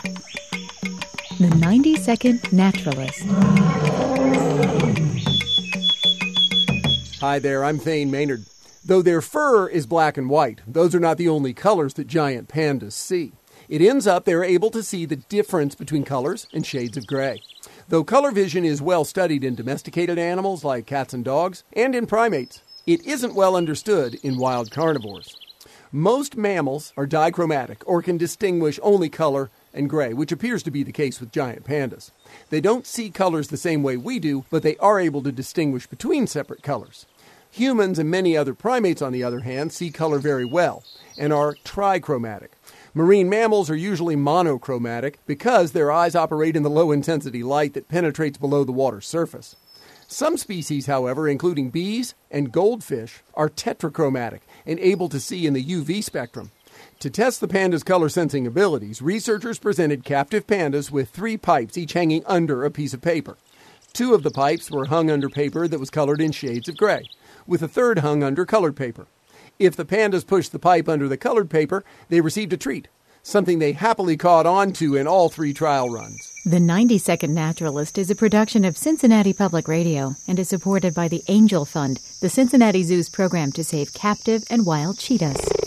The 90-Second Naturalist. Hi there, I'm Thane Maynard. Though their fur is black and white, those are not the only colors that giant pandas see. It ends up they're able to see the difference between colors and shades of gray. Though color vision is well studied in domesticated animals like cats and dogs, and in primates, it isn't well understood in wild carnivores. Most mammals are dichromatic or can distinguish only color and gray, which appears to be the case with giant pandas. They don't see colors the same way we do, but they are able to distinguish between separate colors. Humans and many other primates, on the other hand, see color very well and are trichromatic. Marine mammals are usually monochromatic because their eyes operate in the low-intensity light that penetrates below the water's surface. Some species, however, including bees and goldfish, are tetrachromatic and able to see in the UV spectrum. To test the panda's color-sensing abilities, researchers presented captive pandas with 3 pipes, each hanging under a piece of paper. 2 of the pipes were hung under paper that was colored in shades of gray, with a third hung under colored paper. If the pandas pushed the pipe under the colored paper, they received a treat, something they happily caught on to in all 3 trial runs. The 90-Second Naturalist is a production of Cincinnati Public Radio and is supported by the Angel Fund, the Cincinnati Zoo's program to save captive and wild cheetahs.